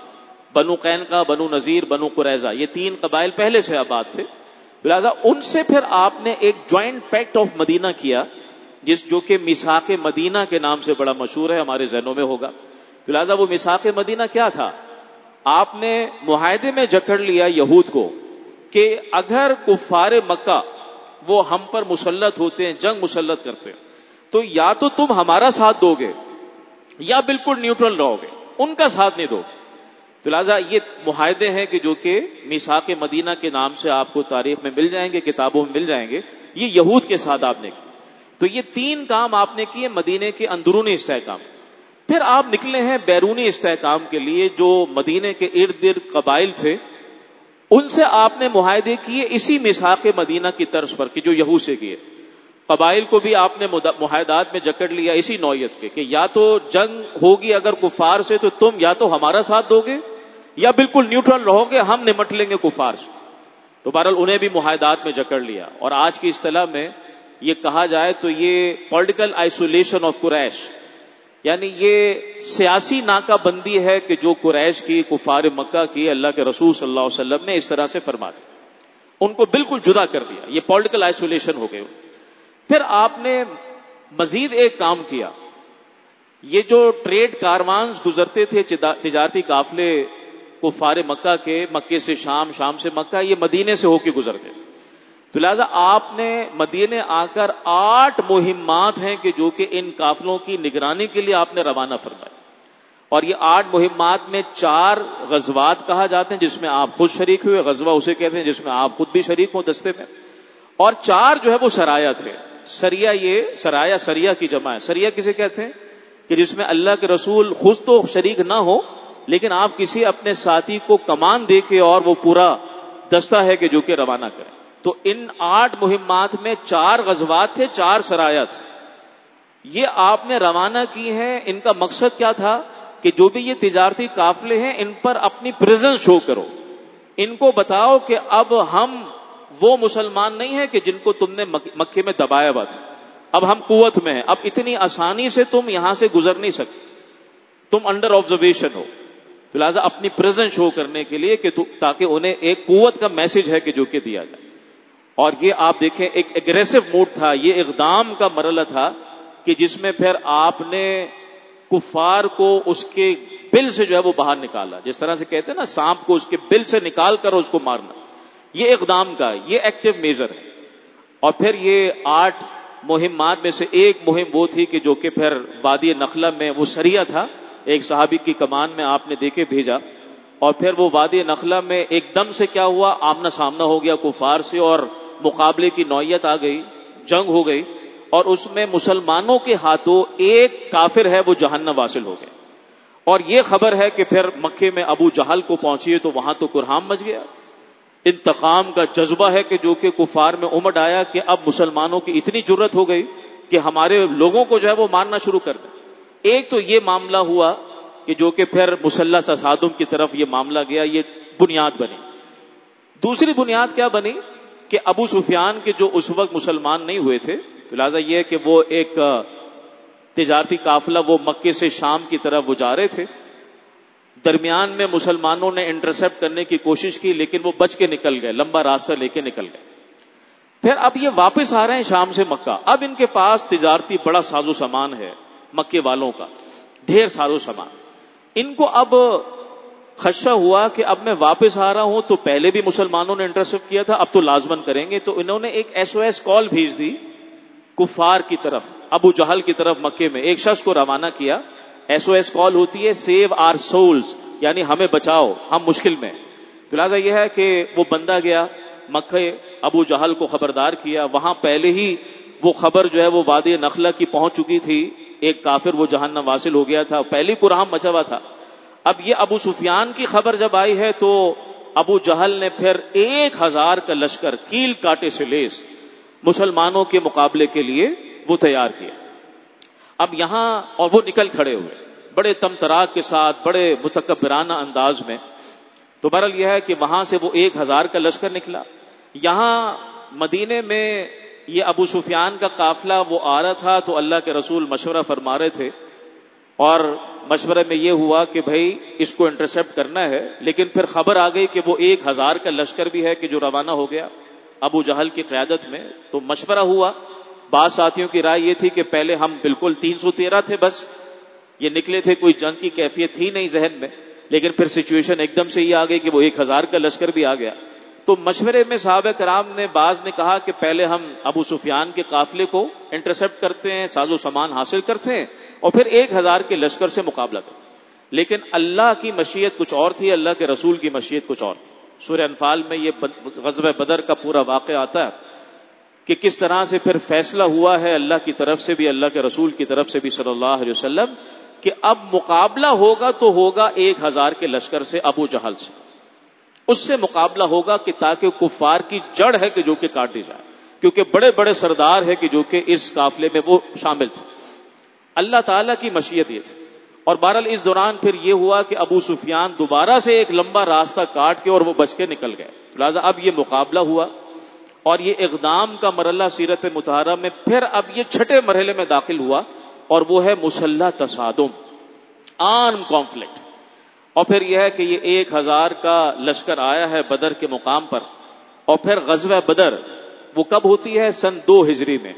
بنو قینقاع، بنو نذیر، بنو قریظہ، یہ 3 قبائل پہلے سے آباد تھے، لہٰذا ان سے پھر آپ نے ایک جوائنٹ پیکٹ آف مدینہ کیا، جو کہ میثاق مدینہ کے نام سے بڑا مشہور ہے، ہمارے ذہنوں میں ہوگا. لہٰذا وہ میثاق مدینہ کیا تھا؟ آپ نے معاہدے میں جکڑ لیا یہود کو کہ اگر کفار مکہ وہ ہم پر مسلط ہوتے ہیں، جنگ مسلط کرتے ہیں، تو یا تو تم ہمارا ساتھ دو گے یا بالکل نیوٹرل رہو گے، ان کا ساتھ نہیں دو. تو لہٰذا یہ معاہدے ہیں کہ جو کہ میثاق مدینہ کے نام سے آپ کو تاریخ میں مل جائیں گے، کتابوں میں مل جائیں گے. یہ یہود کے ساتھ آپ نے کی. تو یہ 3 کام آپ نے کیے مدینے کے اندرونی استحکام. پھر آپ نکلے ہیں بیرونی استحکام کے لیے. جو مدینے کے ارد گرد قبائل تھے ان سے آپ نے معاہدے کیے اسی میثاق مدینہ کی طرز پر کہ جو یہود سے کیے. قبائل کو بھی آپ نے معاہدات میں جکڑ لیا اسی نوعیت کے کہ یا تو جنگ ہوگی اگر کفار سے تو تم یا تو ہمارا ساتھ دو گے یا بالکل نیوٹرل رہو گے، ہم نمٹ لیں گے کفار سے. تو بہرحال انہیں بھی معاہدات میں جکڑ لیا. اور آج کی اصطلاح میں یہ کہا جائے تو یہ پولیٹیکل آئسولیشن آف قریش، یعنی یہ سیاسی ناکہ بندی ہے کہ جو قریش کی، کفار مکہ کی، اللہ کے رسول صلی اللہ علیہ وسلم نے اس طرح سے فرما دی، ان کو بالکل جدا کر دیا. یہ پولیٹیکل آئسولیشن ہو گئے. پھر آپ نے مزید ایک کام کیا. یہ جو ٹریڈ کاروانز گزرتے تھے، تجارتی قافلے کفار مکہ کے، مکے سے شام، شام سے مکہ، یہ مدینے سے ہو کے گزرتے تھے. تو لہٰذا آپ نے مدینے آ کر 8 مہمات ہیں کہ جو کہ ان قافلوں کی نگرانی کے لیے آپ نے روانہ فرمائی. اور یہ 8 مہمات میں 4 غزوات کہا جاتے ہیں جس میں آپ خود شریک ہوئے، غزوہ اسے کہتے ہیں جس میں آپ خود بھی شریک ہوں دستے میں، اور 4 جو ہے وہ سرایا تھے. سریہ، یہ سرایا سریہ کی جمع ہے. سریہ کسے کہتے ہیں؟ کہ جس میں اللہ کے رسول خود تو شریک نہ ہو لیکن آپ کسی اپنے ساتھی کو کمان دے کے اور وہ پورا دستہ ہے کہ جو کہ روانہ کریں. تو ان 8 مہمات میں 4 غزوات تھے، 4 سرایا تھے. یہ آپ نے روانہ کی ہیں. ان کا مقصد کیا تھا کہ جو بھی یہ تجارتی قافلے ہیں ان پر اپنی پریزنس شو کرو، ان کو بتاؤ کہ اب ہم وہ مسلمان نہیں ہیں کہ جن کو تم نے مکے میں دبایا ہوا تھا، اب ہم قوت میں ہیں، اب اتنی آسانی سے تم یہاں سے گزر نہیں سکتے، تم انڈر آبزرویشن ہو. تو لہٰذا اپنی پریزنس شو کرنے کے لیے کہ تاکہ انہیں ایک قوت کا میسج ہے کہ جو کہ دیا جائے. اور یہ آپ دیکھیں ایک اگریسو موڈ تھا، یہ اقدام کا مرحلہ تھا کہ جس میں پھر آپ نے کفار کو اس کے بل سے جو ہے وہ باہر نکالا. جس طرح سے کہتے ہیں نا سانپ کو اس کے بل سے نکال کر اس کو مارنا، یہ اقدام کا، یہ ایکٹیو میجر ہے. اور پھر یہ 8 مہمات میں سے ایک مہم وہ تھی کہ جو کہ پھر وادی نخلہ میں وہ سریہ تھا، ایک صحابی کی کمان میں آپ نے دے کے بھیجا. اور پھر وہ وادی نخلہ میں ایک دم سے کیا ہوا، آمنا سامنا ہو گیا کفار سے اور مقابلے کی نوعیت آ گئی، جنگ ہو گئی. اور اس میں مسلمانوں کے ہاتھوں ایک کافر ہے وہ جہنم واصل ہو گئے. اور یہ خبر ہے کہ پھر مکے میں ابو جہل کو پہنچی ہے تو وہاں تو کرہام مچ گیا. انتقام کا جذبہ ہے کہ جو کہ کفار میں امڈ آیا کہ اب مسلمانوں کی اتنی جرت ہو گئی کہ ہمارے لوگوں کو جو ہے وہ مارنا شروع کر دیں. ایک تو یہ معاملہ ہوا کہ جو کہ پھر مسلح تصادم کی طرف یہ معاملہ گیا، یہ بنیاد بنی. دوسری بنیاد کیا بنی کہ ابو سفیان کے جو اس وقت مسلمان نہیں ہوئے تھے، تو لہٰذا یہ کہ وہ ایک تجارتی قافلہ وہ مکے سے شام کی طرف وہ جا رہے تھے. درمیان میں مسلمانوں نے انٹرسپٹ کرنے کی کوشش کی لیکن وہ بچ کے نکل گئے، لمبا راستہ لے کے نکل گئے. پھر اب یہ واپس آ رہے ہیں شام سے مکہ. اب ان کے پاس تجارتی بڑا ساز و سامان ہے مکے والوں کا، ڈھیر ساز و سامان. ان کو اب خدشہ ہوا کہ اب میں واپس آ رہا ہوں تو پہلے بھی مسلمانوں نے انٹرسپٹ کیا تھا، اب تو لازمن کریں گے. تو انہوں نے ایک SOS کال بھیج دی کفار کی طرف، ابو جہل کی طرف. مکے میں ایک شخص کو روانہ کیا. SOS کال ہوتی ہے سیو آر سولز، یعنی ہمیں بچاؤ، ہم مشکل میں. تو لہٰذا یہ ہے کہ وہ بندہ گیا مکہ، ابو جہل کو خبردار کیا. وہاں پہلے ہی وہ خبر جو ہے وہ وادی نخلہ کی پہنچ چکی تھی، ایک کافر وہ جہنم واصل ہو گیا تھا، پہلی قرآن مچا ہوا تھا. اب یہ ابو سفیان کی خبر جب آئی ہے تو ابو جہل نے پھر 1000 کا لشکر کیل کاٹے سے لیس مسلمانوں کے مقابلے کے لیے وہ تیار کیا. اب یہاں اور وہ نکل کھڑے ہوئے بڑے تمتراک کے ساتھ، بڑے متکبرانہ انداز میں. تو بہرحال یہ ہے کہ وہاں سے وہ 1000 کا لشکر نکلا. یہاں مدینے میں یہ ابو سفیان کا قافلہ وہ آ رہا تھا تو اللہ کے رسول مشورہ فرما رہے تھے اور مشورے میں یہ ہوا کہ بھائی اس کو انٹرسپٹ کرنا ہے، لیکن پھر خبر آ گئی کہ وہ 1000 کا لشکر بھی ہے کہ جو روانہ ہو گیا ابو جہل کی قیادت میں. تو مشورہ ہوا. بعض ساتھیوں کی رائے یہ تھی کہ پہلے ہم بالکل 313 تھے، بس یہ نکلے تھے، کوئی جنگ کی کیفیت تھی نہیں ذہن میں، لیکن پھر سچویشن ایک دم سے یہ آ گئی کہ وہ 1000 کا لشکر بھی آ گیا. تو مشورے میں صحابہ کرام نے بعض نے کہا کہ پہلے ہم ابو سفیان کے قافلے کو انٹرسپٹ کرتے ہیں، ساز و سامان حاصل کرتے ہیں، اور پھر 1000 کے لشکر سے مقابلہ کرتے ہیں. لیکن اللہ کی مشیت کچھ اور تھی، اللہ کے رسول کی مشیت کچھ اور تھی. سورہ انفال میں یہ غزوہ بدر کا پورا واقعہ آتا ہے کہ کس طرح سے پھر فیصلہ ہوا ہے اللہ کی طرف سے بھی، اللہ کے رسول کی طرف سے بھی صلی اللہ علیہ وسلم، کہ اب مقابلہ ہوگا تو ہوگا 1000 کے لشکر سے، ابو جہل سے. اس سے مقابلہ ہوگا کہ تاکہ کفار کی جڑ ہے کہ جو کہ کاٹ دی جائے، کیونکہ بڑے بڑے سردار ہے کہ جو کہ اس قافلے میں وہ شامل تھے. اللہ تعالیٰ کی مشیت یہ تھی. اور بہرحال اس دوران پھر یہ ہوا کہ ابو سفیان دوبارہ سے ایک لمبا راستہ کاٹ کے اور وہ بچ کے نکل گئے. لہٰذا اب یہ مقابلہ ہوا، اور یہ اقدام کا مرحلہ سیرت مطہرہ میں پھر اب یہ 6 مرحلے میں داخل ہوا، اور وہ ہے مسلح تصادم، آرم کانفلکٹ. اور پھر یہ ہے کہ یہ 1000 کا لشکر آیا ہے بدر کے مقام پر. اور پھر غزوہ بدر وہ کب ہوتی ہے؟ سن 2 ہجری میں.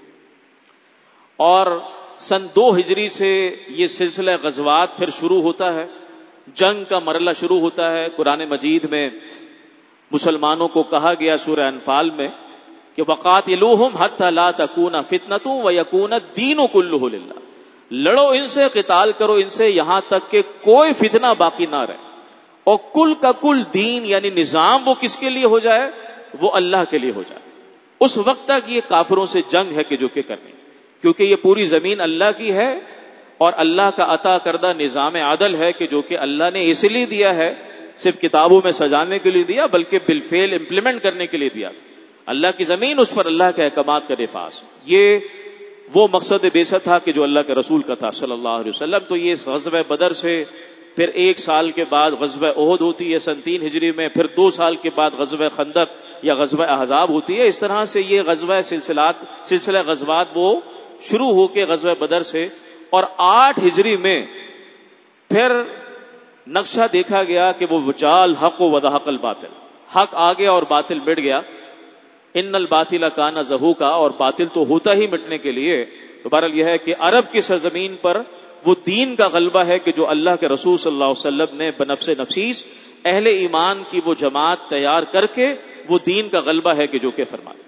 اور سن 2 ہجری سے یہ سلسلہ غزوات پھر شروع ہوتا ہے، جنگ کا مرحلہ شروع ہوتا ہے. قرآن مجید میں مسلمانوں کو کہا گیا سورہ انفال میں کہ وَقَاتِلُوهُمْ حَتَّى لَا تَكُونَ فِتْنَةٌ وَيَكُونَ الدِّينُ كُلُّهُ لِلَّهِ. لڑو ان سے، قتال کرو ان سے، یہاں تک کہ کوئی فتنہ باقی نہ رہے، اور کل کا کل دین یعنی نظام وہ کس کے لیے ہو جائے؟ وہ اللہ کے لیے ہو جائے. اس وقت تک یہ کافروں سے جنگ ہے کہ جو کہ کرنی، کیونکہ یہ پوری زمین اللہ کی ہے، اور اللہ کا عطا کردہ نظام عدل ہے کہ جو کہ اللہ نے اس لیے دیا ہے، صرف کتابوں میں سجانے کے لیے دیا، بلکہ بالفعل امپلیمنٹ کرنے کے لیے دیا تھا. اللہ کی زمین، اس پر اللہ کے احکامات کا نفاذ، یہ وہ مقصد بعثت تھا کہ جو اللہ کے رسول کا تھا صلی اللہ علیہ وسلم. تو یہ غزوہ بدر سے پھر 1 سال کے بعد غزوہ احد ہوتی ہے سن 3 ہجری میں، پھر 2 سال کے بعد غزوہ خندق یا غزوہ احزاب ہوتی ہے. اس طرح سے یہ غزوہ سلسلہ غزوات وہ شروع ہو کے غزوہ بدر سے. اور 8 ہجری میں پھر نقشہ دیکھا گیا کہ وہ وجال حق و وضحق الباطل، حق آ گیا اور باطل مٹ گیا. ان الباطل کان زہوقا، اور باطل تو ہوتا ہی مٹنے کے لیے. تو بہرحال یہ ہے کہ عرب کی سرزمین پر وہ دین کا غلبہ ہے کہ جو اللہ کے رسول صلی اللہ علیہ وسلم نے بنفس نفیس اہل ایمان کی وہ جماعت تیار کر کے وہ دین کا غلبہ ہے کہ جو کہ فرماتے،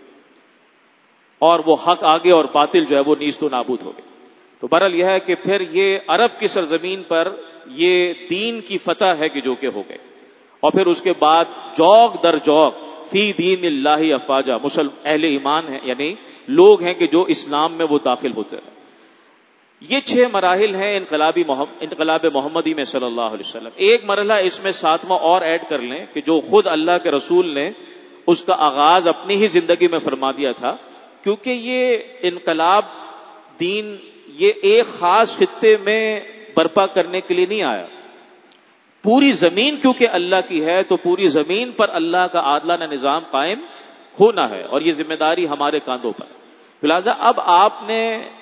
اور وہ حق آگے اور باطل جو ہے وہ نیست و نابود ہو گئے. تو بہرحال یہ ہے کہ پھر یہ عرب کی سرزمین پر یہ دین کی فتح ہے کہ جو کہ ہو گئے. اور پھر اس کے بعد جوق در جوق فی دین اللہ افواجا، اہل ایمان ہیں یعنی لوگ ہیں کہ جو اسلام میں وہ داخل ہوتے ہیں. یہ 6 مراحل ہیں انقلاب محمدی میں صلی اللہ علیہ وسلم. ایک مرحلہ اس میں 7واں اور ایڈ کر لیں کہ جو خود اللہ کے رسول نے اس کا آغاز اپنی ہی زندگی میں فرما دیا تھا، کیونکہ یہ انقلاب دین یہ ایک خاص خطے میں برپا کرنے کے لیے نہیں آیا. پوری زمین کیونکہ اللہ کی ہے تو پوری زمین پر اللہ کا عادلانہ نظام قائم ہونا ہے، اور یہ ذمہ داری ہمارے کاندھوں پر. لہٰذا اب آپ نے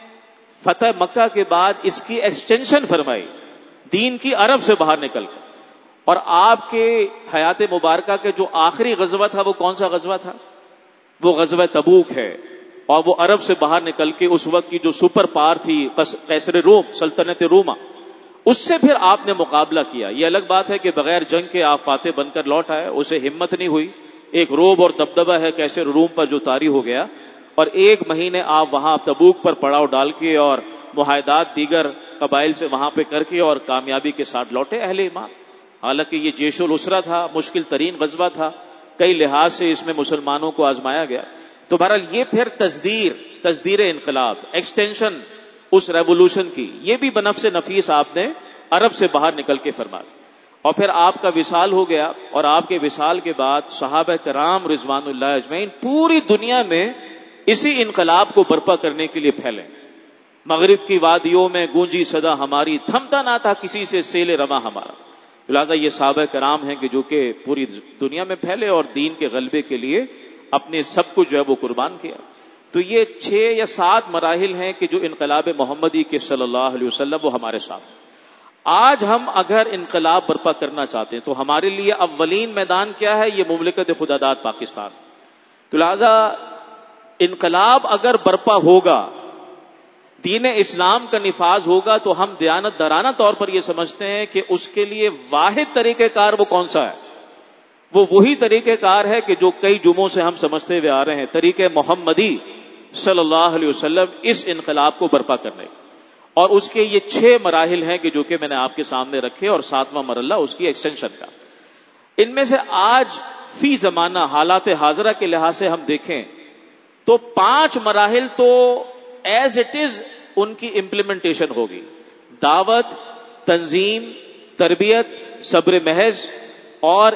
فتح مکہ کے بعد اس کی ایکسٹینشن فرمائی دین کی عرب سے باہر نکل کر. اور آپ کے حیات مبارکہ کے جو آخری غزوہ تھا وہ کون سا غزوہ تھا؟ وہ غزوہ تبوک ہے. اور وہ عرب سے باہر نکل کے اس وقت کی جو سپر پاور تھی قیصر روم، سلطنت روما، اس سے پھر آپ نے مقابلہ کیا. یہ الگ بات ہے کہ بغیر جنگ کے آپ فاتح بن کر لوٹ آئے، اسے ہمت نہیں ہوئی. ایک روب اور دبدبہ ہے قیصر روم پر جو طاری ہو گیا، اور 1 مہینے آپ وہاں تبوک پر پڑاؤ ڈال کے اور معاہدات دیگر قبائل سے وہاں پہ کر کے اور کامیابی کے ساتھ لوٹے اہل ایمان. حالانکہ یہ جیش الاسرہ تھا، مشکل ترین غزوہ تھا، کئی لحاظ سے اس میں مسلمانوں کو آزمایا گیا. تو بہرحال یہ پھر تصدیر انقلاب، ایکسٹینشن اس ریولوشن کی، یہ بھی بنفس نفیس آپ نے عرب سے باہر نکل کے فرما دی. اور پھر آپ کا وصال ہو گیا، اور آپ کے وصال کے بعد صحابہ کرام رضوان اللہ اجمعین پوری دنیا میں اسی انقلاب کو برپا کرنے کے لیے پھیلے. مغرب کی وادیوں میں گونجی صدا ہماری، تھمتا نہ تھا کسی سے سیل رواں ہمارا. لہٰذا یہ صحابہ کرام ہیں کہ جو کہ پوری دنیا میں پھیلے اور دین کے غلبے کے لیے اپنے سب کچھ جو ہے وہ قربان کیا. تو یہ 6 یا 7 مراحل ہیں کہ جو انقلاب محمدی کے صلی اللہ علیہ وسلم وہ ہمارے ساتھ. آج ہم اگر انقلاب برپا کرنا چاہتے ہیں تو ہمارے لیے اولین میدان کیا ہے؟ یہ مملکت خدا داد پاکستان. تو لہذا انقلاب اگر برپا ہوگا، دین اسلام کا نفاذ ہوگا، تو ہم دیانت دارانہ طور پر یہ سمجھتے ہیں کہ اس کے لیے واحد طریقہ کار وہ کون سا ہے؟ وہ وہی طریقہ کار ہے کہ جو کئی جمعوں سے ہم سمجھتے ہوئے آ رہے ہیں، طریقہ محمدی صلی اللہ علیہ وسلم، اس انقلاب کو برپا کرنے. اور اس کے یہ 6 مراحل ہیں کہ جو کہ میں نے آپ کے سامنے رکھے، اور 7واں مرحلہ اس کی ایکسٹینشن کا. ان میں سے آج فی زمانہ حالات حاضرہ کے لحاظ سے ہم دیکھیں تو 5 مراحل تو ایز اٹ از ان کی امپلیمنٹیشن ہوگی. دعوت، تنظیم، تربیت، صبر محض اور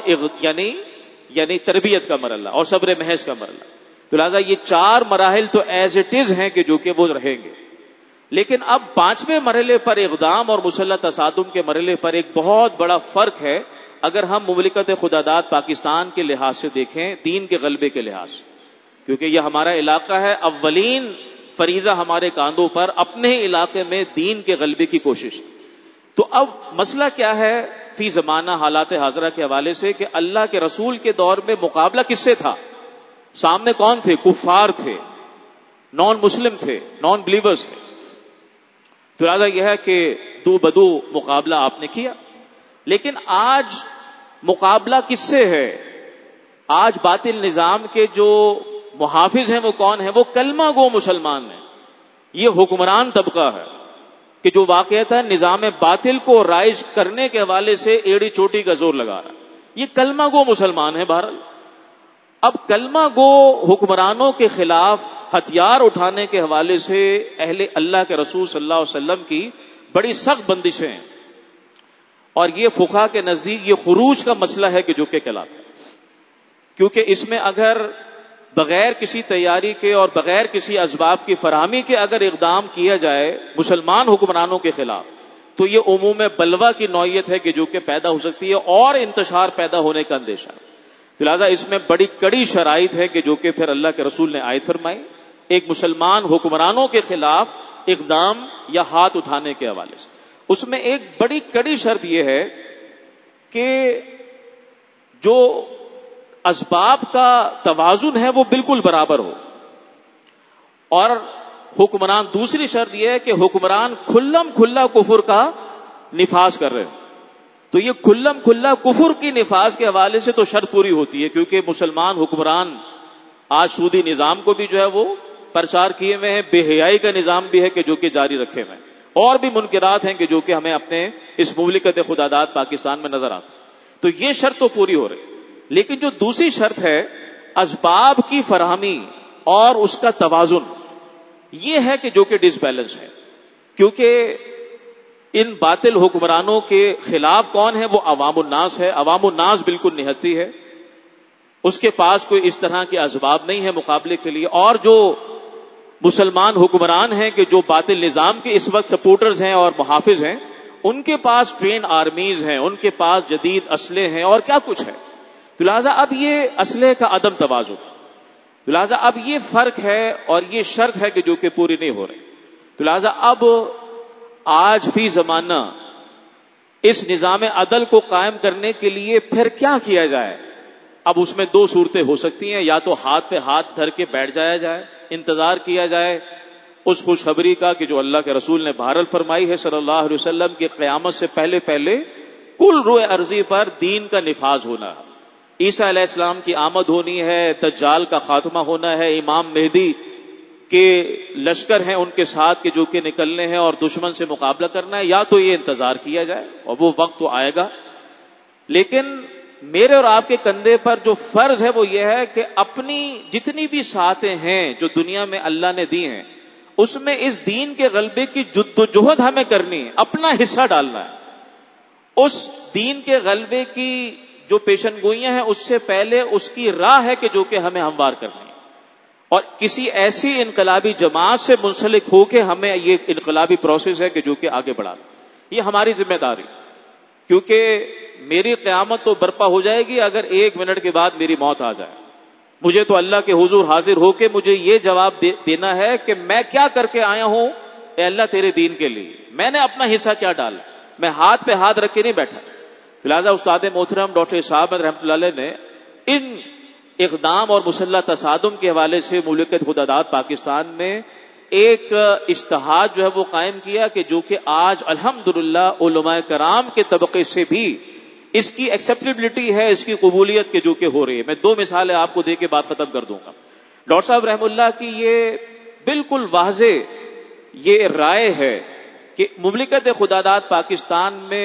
یعنی تربیت کا مرحلہ اور صبر محض کا مرحلہ. تو لہٰذا یہ 4 مراحل تو ایز اٹ از ہیں کہ جو کہ وہ رہیں گے. لیکن اب 5ویں مرحلے پر اقدام اور مسلح تصادم کے مرحلے پر ایک بہت بڑا فرق ہے. اگر ہم مملکت خدا داد پاکستان کے لحاظ سے دیکھیں، دین کے غلبے کے لحاظ سے، کیونکہ یہ ہمارا علاقہ ہے، اولین فریضہ ہمارے کاندھوں پر اپنے علاقے میں دین کے غلبے کی کوشش. تو اب مسئلہ کیا ہے فی زمانہ حالات حاضرہ کے حوالے سے کہ اللہ کے رسول کے دور میں مقابلہ کس سے تھا؟ سامنے کون تھے؟ کفار تھے، نان مسلم تھے، نان بلیورز تھے. تو لہٰذا یہ ہے کہ دو بدو مقابلہ آپ نے کیا. لیکن آج مقابلہ کس سے ہے؟ آج باطل نظام کے جو محافظ ہیں وہ کون ہیں؟ وہ کلمہ گو مسلمان ہیں. یہ حکمران طبقہ ہے کہ جو واقعتاً نظام باطل کو رائج کرنے کے حوالے سے ایڑی چوٹی کا زور لگا رہا ہے. یہ کلمہ گو مسلمان ہے. بہرحال اب کلمہ گو حکمرانوں کے خلاف ہتھیار اٹھانے کے حوالے سے اہل اللہ کے رسول صلی اللہ علیہ وسلم کی بڑی سخت بندشیں ہیں، اور یہ فقہا کے نزدیک یہ خروج کا مسئلہ ہے کہ جو کہ کہلاتا ہے. کیونکہ اس میں اگر بغیر کسی تیاری کے اور بغیر کسی اسباب کی فراہمی کے اگر اقدام کیا جائے مسلمان حکمرانوں کے خلاف، تو یہ عموم بلوہ کی نوعیت ہے کہ جو کہ پیدا ہو سکتی ہے اور انتشار پیدا ہونے کا اندیشہ. لہٰذا اس میں بڑی کڑی شرائط ہے کہ جو کہ پھر اللہ کے رسول نے آیت فرمائی ایک مسلمان حکمرانوں کے خلاف اقدام یا ہاتھ اٹھانے کے حوالے سے. اس میں ایک بڑی کڑی شرط یہ ہے کہ جو اسباب کا توازن ہے وہ بالکل برابر ہو. اور حکمران، دوسری شرط یہ ہے کہ حکمران کھلم کھلا کفر کا نفاذ کر رہے ہو. تو یہ کھلم کھلا کفر کی نفاذ کے حوالے سے تو شرط پوری ہوتی ہے، کیونکہ مسلمان حکمران آج سودی نظام کو بھی جو ہے وہ پرچار کیے ہوئے ہیں، بے حیائی کا نظام بھی ہے کہ جو کہ جاری رکھے ہوئے ہیں، اور بھی منکرات ہیں کہ جو کہ ہمیں اپنے اس مملکت خدا داد پاکستان میں نظر آتے. تو یہ شرط تو پوری ہو رہی. لیکن جو دوسری شرط ہے اسباب کی فراہمی اور اس کا توازن، یہ ہے کہ جو کہ ڈس بیلنس ہے. کیونکہ ان باطل حکمرانوں کے خلاف کون ہے؟ وہ عوام الناس ہے. عوام الناس بالکل نہتی ہے، اس کے پاس کوئی اس طرح کے اسباب نہیں ہے مقابلے کے لیے. اور جو مسلمان حکمران ہیں کہ جو باطل نظام کے اس وقت سپورٹرز ہیں اور محافظ ہیں، ان کے پاس ٹرین آرمیز ہیں، ان کے پاس جدید اسلحے ہیں اور کیا کچھ ہے. تو لہٰذا اب یہ اسلحے کا عدم توازن، تو لہٰذا اب یہ فرق ہے اور یہ شرط ہے کہ جو کہ پوری نہیں ہو رہی. تو لہٰذا اب آج فی زمانہ اس نظام عدل کو قائم کرنے کے لیے پھر کیا کیا جائے؟ اب اس میں 2 صورتیں ہو سکتی ہیں. یا تو ہاتھ پہ ہاتھ دھر کے بیٹھ جایا جائے، انتظار کیا جائے اس خوشخبری کا کہ جو اللہ کے رسول نے بہرحال فرمائی ہے صلی اللہ علیہ وسلم کی قیامت سے پہلے پہلے کل روئے ارضی پر دین کا نفاذ ہونا، عیسیٰ علیہ السلام کی آمد ہونی ہے، دجال کا خاتمہ ہونا ہے، امام مہدی کے لشکر ہیں ان کے ساتھ کہ جو کہ نکلنے ہیں اور دشمن سے مقابلہ کرنا ہے. یا تو یہ انتظار کیا جائے اور وہ وقت تو آئے گا. لیکن میرے اور آپ کے کندھے پر جو فرض ہے وہ یہ ہے کہ اپنی جتنی بھی ساعتیں ہیں جو دنیا میں اللہ نے دی ہیں، اس میں اس دین کے غلبے کی جدوجہد ہمیں کرنی ہے، اپنا حصہ ڈالنا ہے. اس دین کے غلبے کی جو پیشن گوئیاں ہیں اس سے پہلے اس کی راہ ہے کہ جو کہ ہمیں ہموار کرنی ہے، اور کسی ایسی انقلابی جماعت سے منسلک ہو کے ہمیں یہ انقلابی پروسیس ہے کہ جو کہ آگے بڑھانا. یہ ہماری ذمہ داری، کیونکہ میری قیامت تو برپا ہو جائے گی اگر 1 منٹ کے بعد میری موت آ جائے. مجھے تو اللہ کے حضور حاضر ہو کے مجھے یہ جواب دینا ہے کہ میں کیا کر کے آیا ہوں اے اللہ تیرے دین کے لیے، میں نے اپنا حصہ کیا ڈالا، میں ہاتھ پہ ہاتھ رکھ کے نہیں بیٹھا۔ لہٰذا استاد محترم ڈاکٹر صاحب رحمۃ اللہ علیہ نے ان اقدام اور مسلح تصادم کے حوالے سے مملکت خدا داد پاکستان میں ایک اجتہاد جو ہے وہ قائم کیا کہ جو کہ آج الحمدللہ علماء کرام کے طبقے سے بھی اس کی ایکسیپٹیبلٹی ہے، اس کی قبولیت کے جو کہ ہو رہی ہے۔ میں دو مثالیں آپ کو دے کے بات ختم کر دوں گا۔ ڈاکٹر صاحب رحم اللہ کی یہ بالکل واضح یہ رائے ہے کہ مملکت خدا داد پاکستان میں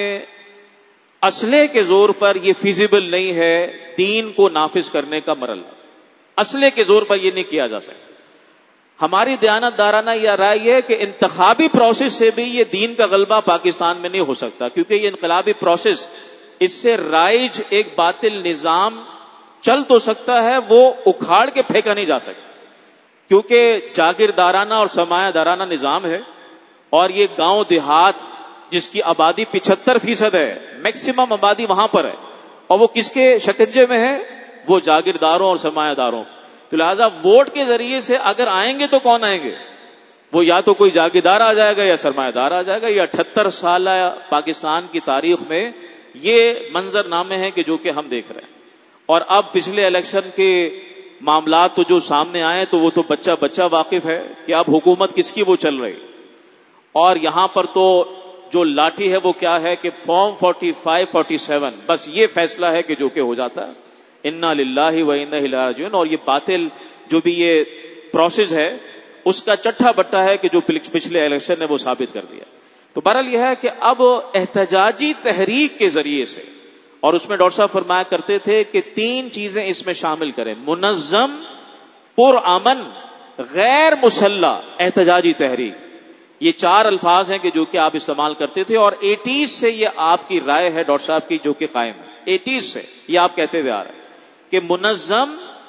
اسلحے کے زور پر یہ فیزیبل نہیں ہے دین کو نافذ کرنے کا مرحلہ، اسلحے کے زور پر یہ نہیں کیا جا سکتا۔ ہماری دیانت دارانہ یہ رائے ہے کہ انتخابی پروسیس سے بھی یہ دین کا غلبہ پاکستان میں نہیں ہو سکتا، کیونکہ یہ انقلابی پروسیس، اس سے رائج ایک باطل نظام چل تو سکتا ہے، وہ اکھاڑ کے پھینکا نہیں جا سکتا، کیونکہ جاگیردارانہ اور سرمایہ دارانہ نظام ہے، اور یہ گاؤں دیہات جس کی آبادی 75% ہے، میکسیمم آبادی وہاں پر ہے، اور وہ کس کے شکنجے میں ہے؟ وہ جاگیرداروں اور سرمایہ داروں۔ تو لہٰذا ووٹ کے ذریعے سے اگر آئیں گے تو کون آئیں گے؟ وہ یا تو کوئی جاگیردار آ جائے گا یا سرمایہ دار آ جائے گا۔ یہ 78 سالہ پاکستان کی تاریخ میں یہ منظر نامے ہیں کہ جو کہ ہم دیکھ رہے ہیں۔ اور اب پچھلے الیکشن کے معاملات تو جو سامنے آئے تو وہ تو بچہ واقف ہے کہ اب حکومت کس کی وہ چل رہی، اور یہاں پر تو جو لاٹھی ہے وہ کیا ہے کہ فارم 45 47 بس یہ فیصلہ ہے کہ جو کہ ہو جاتا ہے انا للہ و انا الیہ راجعون۔ اور یہ باطل جو بھی یہ پروسیس ہے اس کا چٹھا بٹا ہے کہ جو پچھلے الیکشن نے وہ ثابت کر دیا۔ تو بہرحال یہ ہے کہ اب احتجاجی تحریک کے ذریعے سے، اور اس میں ڈاکٹر صاحب فرمایا کرتے تھے کہ 3 چیزیں اس میں شامل کریں: منظم، پرامن، غیر مسلح احتجاجی تحریک۔ یہ 4 الفاظ ہیں کہ جو کہ آپ استعمال کرتے تھے، اور 80s سے یہ آپ کی رائے ہے ڈاکٹر صاحب کی جو کہ قائم ہے، 80s سے یہ آپ کہتے ہوئے آ رہے ہیں کہ منظم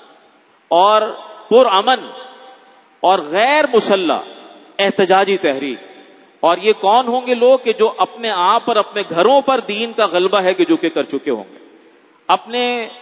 اور پرامن اور غیر مسلح احتجاجی تحریک۔ اور یہ کون ہوں گے لوگ کہ جو اپنے آپ پر، اپنے گھروں پر دین کا غلبہ ہے کہ جو کہ کر چکے ہوں گے، اپنے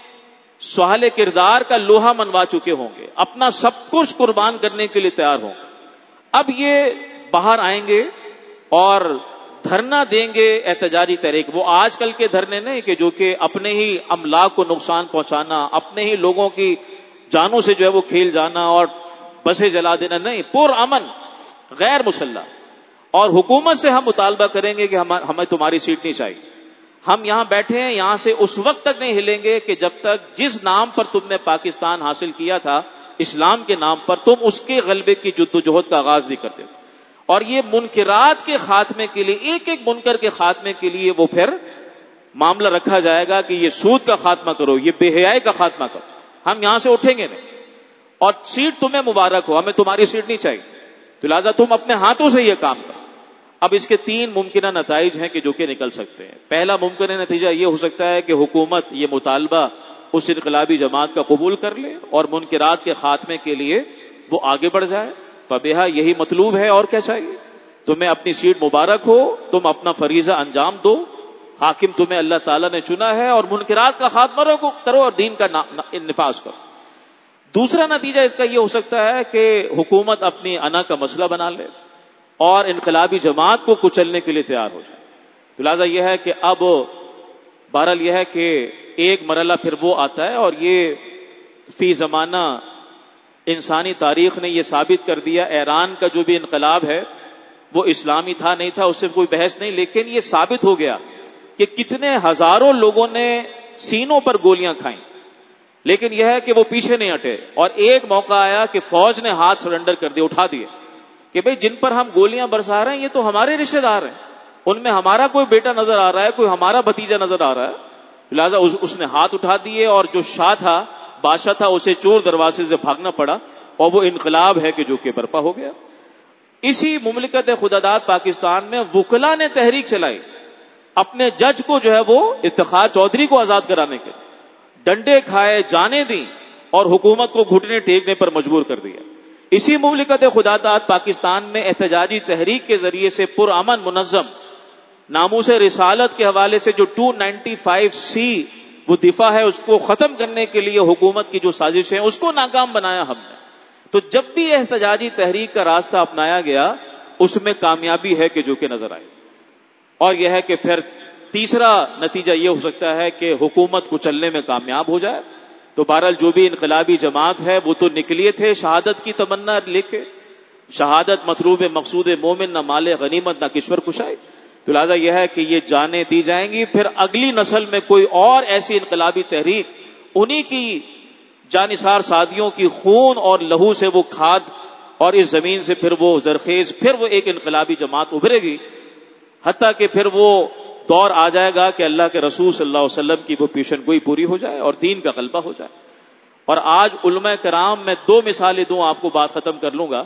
سہل کردار کا لوہا منوا چکے ہوں گے، اپنا سب کچھ قربان کرنے کے لیے تیار ہوں گے۔ اب یہ باہر آئیں گے اور دھرنا دیں گے احتجاجی تحریک۔ وہ آج کل کے دھرنے نہیں کہ جو کہ اپنے ہی املاک کو نقصان پہنچانا، اپنے ہی لوگوں کی جانوں سے جو ہے وہ کھیل جانا اور بسیں جلا دینا، نہیں، پرامن غیر مسلح۔ اور حکومت سے ہم مطالبہ کریں گے کہ ہمیں تمہاری سیٹ نہیں چاہیے، ہم یہاں بیٹھے ہیں، یہاں سے اس وقت تک نہیں ہلیں گے کہ جب تک جس نام پر تم نے پاکستان حاصل کیا تھا، اسلام کے نام پر، تم اس کے غلبے کی جدوجہد کا آغاز نہیں کرتے۔ اور یہ منکرات کے خاتمے کے لیے، ایک ایک منکر کے خاتمے کے لیے وہ پھر معاملہ رکھا جائے گا کہ یہ سود کا خاتمہ کرو، یہ بے حیائی کا خاتمہ کرو۔ ہم یہاں سے اٹھیں گے نہیں، اور سیٹ تمہیں مبارک ہو، ہمیں تمہاری سیٹ نہیں چاہیے، تو لہٰذا تم اپنے ہاتھوں سے یہ کام کرو۔ اب اس کے 3 ممکنہ نتائج ہیں کہ جو کہ نکل سکتے ہیں۔ پہلا ممکنہ نتیجہ یہ ہو سکتا ہے کہ حکومت یہ مطالبہ اس انقلابی جماعت کا قبول کر لے اور منکرات کے خاتمے کے لیے وہ آگے بڑھ جائے، فبہا یہی مطلوب ہے، اور کیا چاہیے؟ تمہیں اپنی سیٹ مبارک ہو، تم اپنا فریضہ انجام دو، حاکم تمہیں اللہ تعالیٰ نے چنا ہے، اور منکرات کا خاتمہ کرو اور دین کا نفاذ کرو۔ دوسرا نتیجہ اس کا یہ ہو سکتا ہے کہ حکومت اپنی انا کا مسئلہ بنا لے اور انقلابی جماعت کو کچلنے کے لیے تیار ہو جائے۔ تو لہٰذا یہ ہے کہ اب بہرحال یہ ہے کہ ایک مرحلہ پھر وہ آتا ہے، اور یہ فی زمانہ انسانی تاریخ نے یہ ثابت کر دیا، ایران کا جو بھی انقلاب ہے وہ اسلامی تھا نہیں تھا اس سے کوئی بحث نہیں، لیکن یہ ثابت ہو گیا کہ کتنے ہزاروں لوگوں نے سینوں پر گولیاں کھائیں، لیکن یہ ہے کہ وہ پیچھے نہیں ہٹے، اور ایک موقع آیا کہ فوج نے ہاتھ سرنڈر کر دیے، اٹھا دیے کہ بھئی جن پر ہم گولیاں برسا رہے ہیں یہ تو ہمارے رشتہ دار ہیں، ان میں ہمارا کوئی بیٹا نظر آ رہا ہے، کوئی ہمارا بھتیجا نظر آ رہا ہے، لہٰذا اس نے ہاتھ اٹھا دیے، اور جو شاہ تھا، بادشاہ تھا، اسے چور دروازے سے بھاگنا پڑا، اور وہ انقلاب ہے کہ جو کہ برپا ہو گیا۔ اسی مملکت خدا داد پاکستان میں وکلا نے تحریک چلائی اپنے جج کو جو ہے وہ افتخار چودھری کو آزاد کرانے کے، ڈنڈے کھائے، جانے دی، اور حکومت کو گھٹنے ٹیکنے پر مجبور کر دیا۔ اسی مملکت خدا داد پاکستان میں احتجاجی تحریک کے ذریعے سے پرامن، منظم، ناموس رسالت کے حوالے سے جو 295C وہ دفاع ہے اس کو ختم کرنے کے لیے حکومت کی جو سازش ہے اس کو ناکام بنایا ہم نے. تو جب بھی احتجاجی تحریک کا راستہ اپنایا گیا اس میں کامیابی ہے کہ جو کہ نظر آئی. اور یہ ہے کہ پھر تیسرا نتیجہ یہ ہو سکتا ہے کہ حکومت کو چلنے میں کامیاب ہو جائے. تو بہرحال جو بھی انقلابی جماعت ہے وہ تو نکلیے تھے شہادت کی تمنا لے کے. شہادت مطلوب مقصود مومن، نہ مال غنیمت نہ کشور کشائی. تو لہٰذا یہ ہے کہ یہ جانیں دی جائیں گی. پھر اگلی نسل میں کوئی اور ایسی انقلابی تحریک انہی کی جانثار سادیوں کی خون اور لہو سے وہ کھاد اور اس زمین سے پھر وہ زرخیز پھر وہ ایک انقلابی جماعت ابھرے گی. حتیٰ کہ پھر وہ دور آ جائے گا کہ اللہ کے رسول صلی اللہ علیہ وسلم کی وہ پیشن گوئی پوری ہو جائے اور دین کا غلبہ ہو جائے. اور آج علماء کرام، میں 2 مثالیں دوں آپ کو، بات ختم کر لوں گا.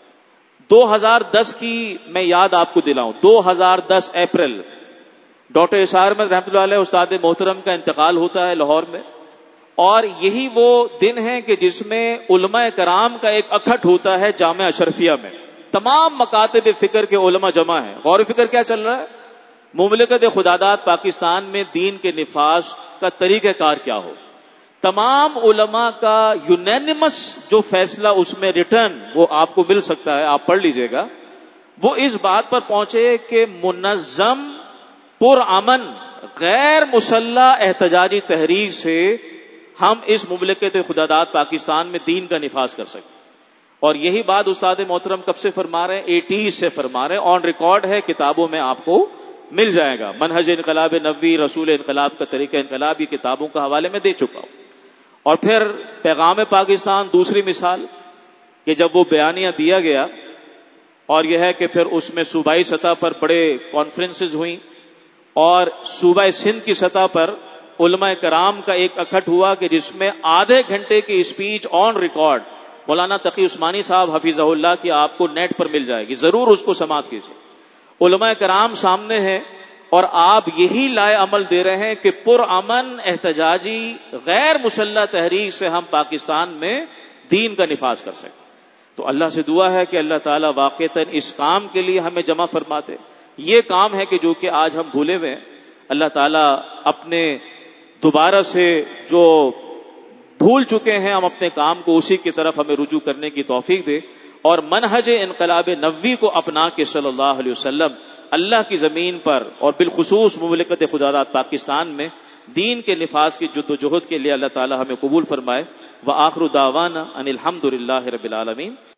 2010 کی میں یاد آپ کو دلاؤں. 2010 اپریل ڈاکٹر اشار احمد رحمۃ اللہ علیہ استاد محترم کا انتقال ہوتا ہے لاہور میں. اور یہی وہ دن ہے کہ جس میں علماء کرام کا ایک اکھٹ ہوتا ہے جامعہ اشرفیہ میں. تمام مکاتب فکر کے علماء جمع ہیں. غور و فکر کیا چل رہا ہے؟ مملکت خداداد پاکستان میں دین کے نفاذ کا طریقہ کار کیا ہو. تمام علماء کا یونینمس جو فیصلہ اس میں ریٹرن وہ آپ کو مل سکتا ہے، آپ پڑھ لیجئے گا. وہ اس بات پر پہنچے کہ منظم پرامن غیر مسلح احتجاجی تحریک سے ہم اس مملکت خداداد پاکستان میں دین کا نفاذ کر سکتے. اور یہی بات استاد محترم کب سے فرما رہے ہیں؟ 80 سے فرما رہے ہیں. آن ریکارڈ ہے، کتابوں میں آپ کو مل جائے گا. منہج انقلاب نبوی، رسول انقلاب کا طریقہ انقلاب، یہ کتابوں کا حوالے میں دے چکا ہوں. اور پھر پیغام پاکستان دوسری مثال کہ جب وہ بیانیہ دیا گیا اور یہ ہے کہ پھر اس میں صوبائی سطح پر بڑے کانفرنسز ہوئیں اور صوبہ سندھ کی سطح پر علماء کرام کا ایک اکھٹ ہوا کہ جس میں آدھے گھنٹے کی اسپیچ آن ریکارڈ مولانا تقی عثمانی صاحب حفظہ اللہ کی آپ کو نیٹ پر مل جائے گی، ضرور اس کو سماعت کیجیے. علماء کرام سامنے ہیں اور آپ یہی لائے عمل دے رہے ہیں کہ پرامن احتجاجی غیر مسلح تحریک سے ہم پاکستان میں دین کا نفاذ کر سکیں. تو اللہ سے دعا ہے کہ اللہ تعالیٰ واقعتاً اس کام کے لیے ہمیں جمع فرماتے. یہ کام ہے کہ جو کہ آج ہم بھولے ہوئے ہیں. اللہ تعالیٰ اپنے دوبارہ سے جو بھول چکے ہیں ہم اپنے کام کو اسی کی طرف ہمیں رجوع کرنے کی توفیق دے اور منہج انقلاب نبوی کو اپنا کے صلی اللہ علیہ وسلم اللہ کی زمین پر اور بالخصوص مملکت خداداد پاکستان میں دین کے نفاذ کی جد و جہد کے لیے اللہ تعالی ہمیں قبول فرمائے. وآخر دعوانا ان الحمد للہ رب العالمین.